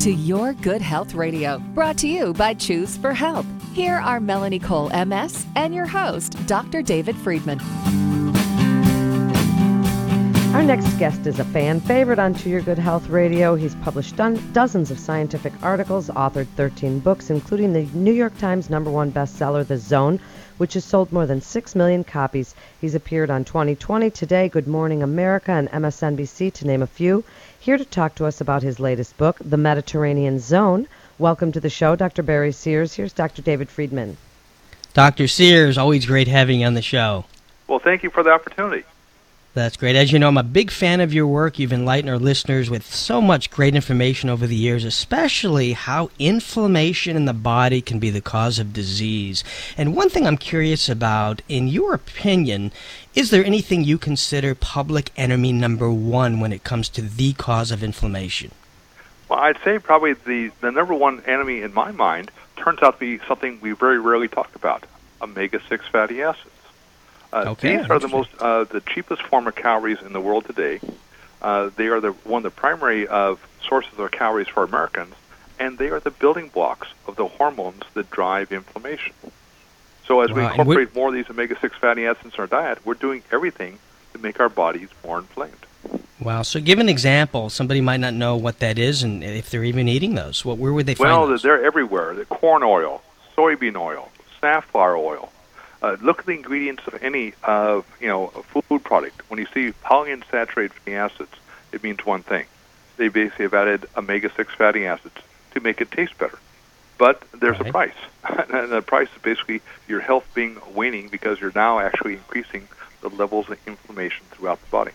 to Your Good Health Radio, brought to you by Choose for Health. Here are Melanie Cole, MS, and your host, Dr. David Friedman. Our next guest is a fan favorite on To Your Good Health Radio. He's published dozens of scientific articles, authored 13 books, including the New York Times #1 bestseller, The Zone, which has sold more than 6 million copies. He's appeared on 2020 Today, Good Morning America, and MSNBC, to name a few. Here to talk to us about his latest book, The Mediterranean Zone. Welcome to the show, Dr. Barry Sears. Here's Dr. David Friedman. Dr. Sears, always great having you on the show. Well, thank you for the opportunity. That's great. As you know, I'm a big fan of your work. You've enlightened our listeners with so much great information over the years, especially how inflammation in the body can be the cause of disease. And one thing I'm curious about, in your opinion, is there anything you consider public enemy number one when it comes to the cause of inflammation? Well, I'd say probably the number one enemy in my mind turns out to be something we very rarely talk about, omega-6 fatty acids. These are the cheapest form of calories in the world today. They are one of the primary sources of calories for Americans, and they are the building blocks of the hormones that drive inflammation. So as we incorporate more of these omega-6 fatty acids in our diet, we're doing everything to make our bodies more inflamed. Wow. So give an example. Somebody might not know what that is and if they're even eating those. Where would they find those? Well, they're everywhere. The corn oil, soybean oil, safflower oil. Look at the ingredients of any food product. When you see polyunsaturated fatty acids, it means one thing. They basically have added omega-6 fatty acids to make it taste better. But there's a price. And the price is basically your health being waning because you're now actually increasing the levels of inflammation throughout the body.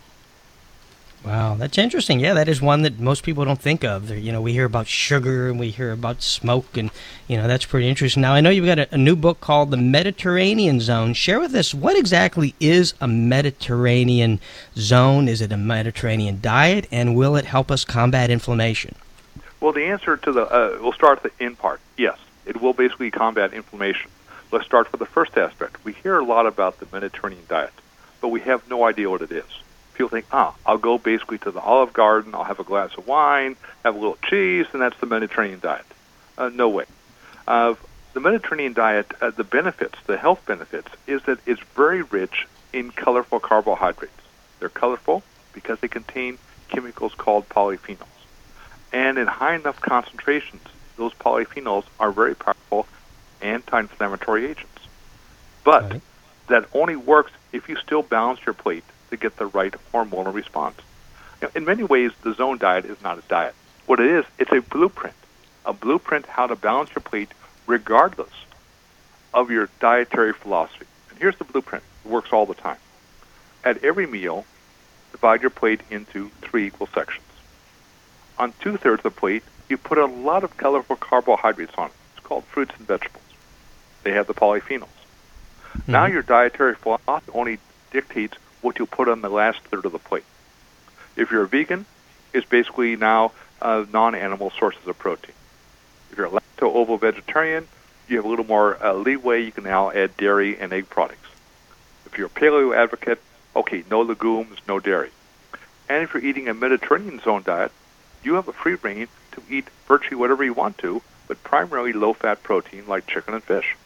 Wow, that's interesting. Yeah, that is one that most people don't think of. We hear about sugar and we hear about smoke, and that's pretty interesting. Now, I know you've got a new book called The Mediterranean Zone. Share with us, what exactly is a Mediterranean zone? Is it a Mediterranean diet, and will it help us combat inflammation? Well, the answer to we'll start at the end part. Yes, it will basically combat inflammation. Let's start with the first aspect. We hear a lot about the Mediterranean diet, but we have no idea what it is. People think, I'll go basically to the Olive Garden, I'll have a glass of wine, have a little cheese, and that's the Mediterranean diet. No way. The Mediterranean diet, the benefits, the health benefits, is that it's very rich in colorful carbohydrates. They're colorful because they contain chemicals called polyphenols. And in high enough concentrations, those polyphenols are very powerful anti-inflammatory agents. But that only works if you still balance your plate to get the right hormonal response. In many ways, the Zone diet is not a diet. What it is, it's a blueprint how to balance your plate regardless of your dietary philosophy. And here's the blueprint. It works all the time. At every meal, divide your plate into 3 equal sections. On 2/3 of the plate, you put a lot of colorful carbohydrates on it. It's called fruits and vegetables. They have the polyphenols. Mm-hmm. Now your dietary philosophy only dictates what you put on the last third of the plate. If you're a vegan, it's basically now non-animal sources of protein. If you're a lacto-ovo vegetarian, you have a little more leeway. You can now add dairy and egg products. If you're a paleo advocate, okay, no legumes, no dairy. And if you're eating a Mediterranean Zone diet, you have a free reign to eat virtually whatever you want to, but primarily low-fat protein like chicken and fish.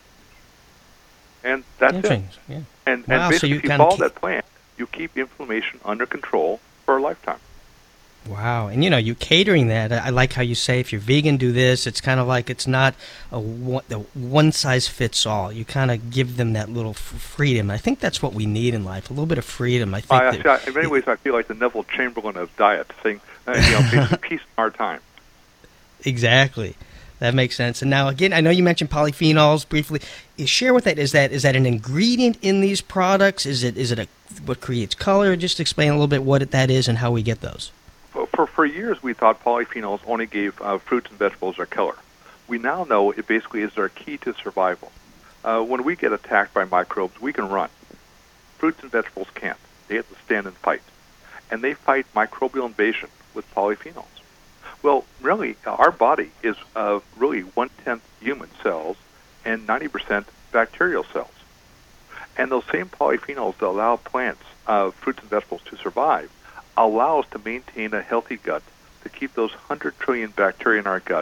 And that's it. Yeah. And basically, if you follow that plan, you keep inflammation under control for a lifetime. Wow. And, you catering that, I like how you say if you're vegan, do this. It's kind of like it's not a one-size-fits-all. You kind of give them that little freedom. I think that's what we need in life, a little bit of freedom. I think in many ways, I feel like the Neville Chamberlain of diet, saying, peace in our time. Exactly. That makes sense. And now, again, I know you mentioned polyphenols briefly. Share with that. Is that an ingredient in these products? Is it what creates color? Just explain a little bit what that is and how we get those. For years, we thought polyphenols only gave fruits and vegetables their color. We now know it basically is their key to survival. When we get attacked by microbes, we can run. Fruits and vegetables can't. They have to stand and fight. And they fight microbial invasion with polyphenols. Well, really, our body is really 1/10 human cells and 90% bacterial cells. And those same polyphenols that allow plants, fruits and vegetables to survive, allow us to maintain a healthy gut to keep those 100 trillion bacteria in our gut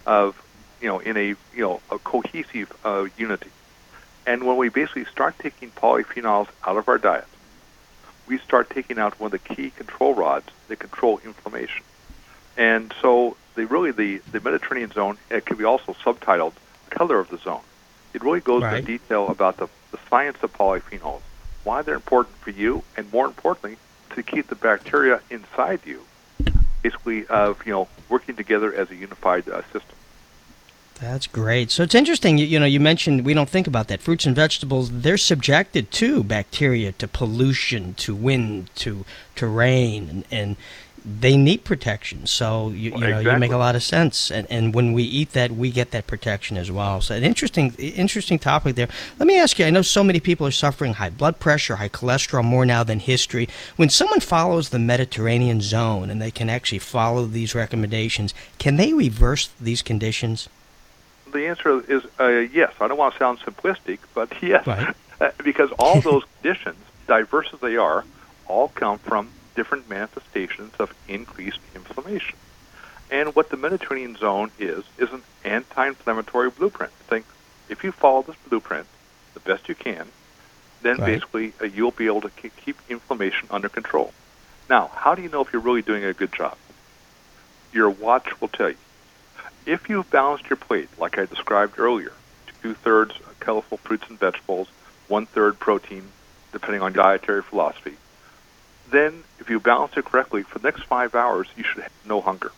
in a cohesive unity. And when we basically start taking polyphenols out of our diet, we start taking out one of the key control rods that control inflammation. And so the Mediterranean zone, it can be also subtitled Color of the Zone. It really goes into detail about the science of polyphenols, why they're important for you, and more importantly, to keep the bacteria inside you, basically working together as a unified system. That's great. So it's interesting, you mentioned we don't think about that. Fruits and vegetables, they're subjected to bacteria, to pollution, to wind, to rain, and they need protection. So you make a lot of sense. And when we eat that, we get that protection as well. So an interesting topic there. Let me ask you, I know so many people are suffering high blood pressure, high cholesterol, more now than history. When someone follows the Mediterranean zone and they can actually follow these recommendations, can they reverse these conditions? The answer is yes. I don't want to sound simplistic, but yes. Right. Because all those conditions, diverse as they are, all come from different manifestations of increased inflammation. And what the Mediterranean zone is an anti-inflammatory blueprint. Think, if you follow this blueprint the best you can, then basically you'll be able to keep inflammation under control. Now, how do you know if you're really doing a good job? Your watch will tell you. If you've balanced your plate, like I described earlier, 2/3 colorful fruits and vegetables, 1/3 protein, depending on dietary philosophy, then if you balance it correctly, for the next 5 hours, you should have no hunger.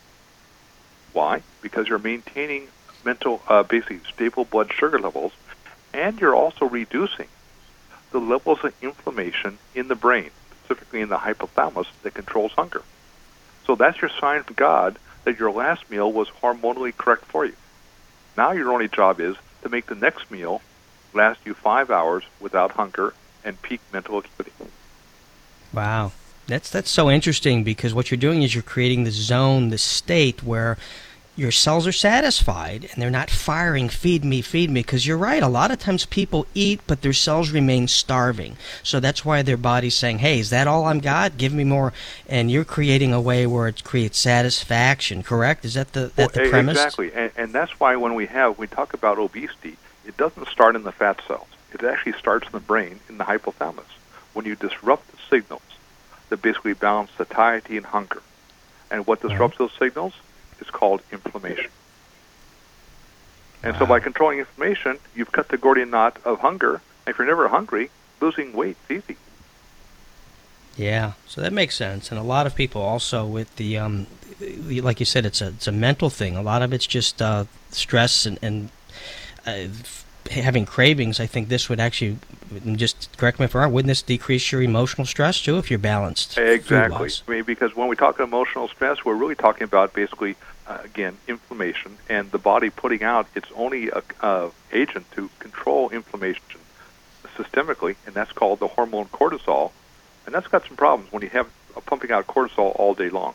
Why? Because you're maintaining basically stable blood sugar levels, and you're also reducing the levels of inflammation in the brain, specifically in the hypothalamus that controls hunger. So that's your sign from God that your last meal was hormonally correct for you. Now your only job is to make the next meal last you 5 hours without hunger and peak mental acuity. Wow. That's so interesting, because what you're doing is you're creating the zone, the state where your cells are satisfied and they're not firing, feed me, because you're right. A lot of times people eat, but their cells remain starving. So that's why their body's saying, hey, is that all I'm got? Give me more. And you're creating a way where it creates satisfaction, correct? Is that the premise? Exactly. And that's why when we talk about obesity, it doesn't start in the fat cells. It actually starts in the brain, in the hypothalamus. When you disrupt the signals that basically balance satiety and hunger. And what disrupts those signals is called inflammation. And so by controlling inflammation, you've cut the Gordian knot of hunger. And if you're never hungry, losing weight is easy. Yeah, so that makes sense. And a lot of people also with the, like you said, it's a mental thing. A lot of it's just stress and having cravings. I think this would actually, just correct me if I'm wrong, wouldn't this decrease your emotional stress too if you're balanced? Exactly. I mean, because when we talk emotional stress, we're really talking about basically, again, inflammation and the body putting out its only agent to control inflammation systemically, and that's called the hormone cortisol. And that's got some problems when you have pumping out cortisol all day long.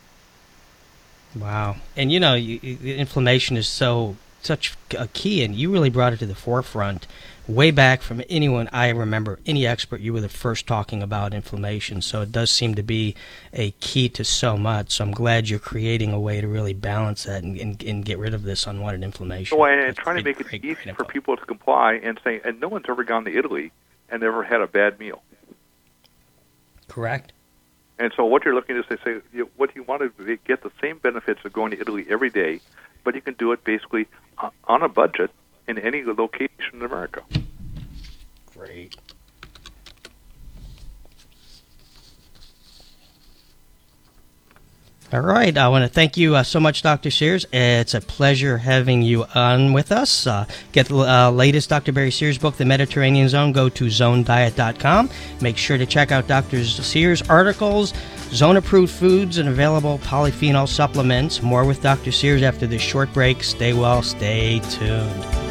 Wow. And inflammation is such a key, and you really brought it to the forefront way back from anyone I remember, any expert. You were the first talking about inflammation, so it does seem to be a key to so much. So I'm glad you're creating a way to really balance that and get rid of this unwanted inflammation. Well, and trying to make it easy for people to comply and say, and no one's ever gone to Italy and ever had a bad meal. Correct. And so what you're looking at is they say, what you want to get the same benefits of going to Italy every day, but you can do it basically on a budget in any location in America. Great. All right. I want to thank you so much, Dr. Sears. It's a pleasure having you on with us. Get the latest Dr. Barry Sears book, The Mediterranean Zone. Go to zonediet.com. Make sure to check out Dr. Sears' articles, zone-approved foods, and available polyphenol supplements. More with Dr. Sears after this short break. Stay well. Stay tuned.